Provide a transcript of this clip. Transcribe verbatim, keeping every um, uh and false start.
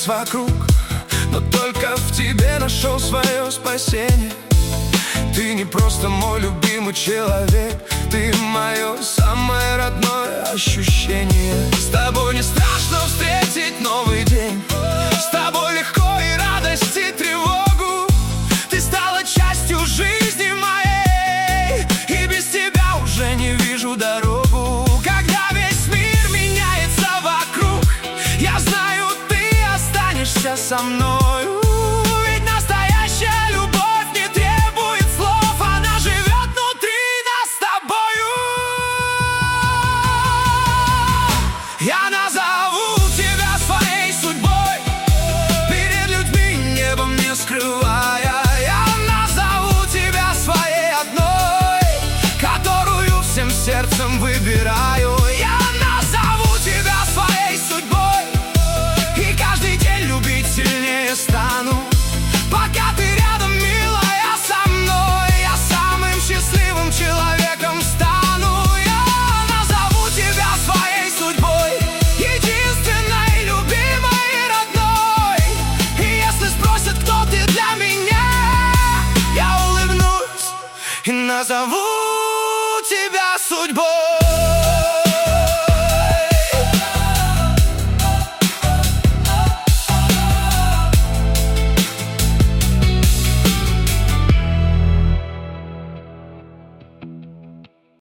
весь вокруг, но только в тебе нашел свое спасение. Ты не просто мой любимый человек, ты мое самое родное ощущение. С тобой не страшно встретить новый день, с тобой легко и радость, и тревогу. Ты стала частью жизни моей, и без тебя уже не вижу дорогу. Когда весь мир меняется вокруг, я знаю, ты останешься со мною. Ведь настоящая любовь не требует слов, она живет внутри нас с тобою. Я назову тебя своей судьбой, перед людьми небом не скрывая. Я назову тебя своей одной, которую всем сердцем выбираю. Я назову тебя своей судьбой, и каждый день любить сильнее стану. Пока ты рядом, милая, со мной, я самым счастливым человеком стану. Я назову тебя своей судьбой, единственной, любимой и родной. И если спросят, кто ты для меня, я улыбнусь и назову тебя судьбой.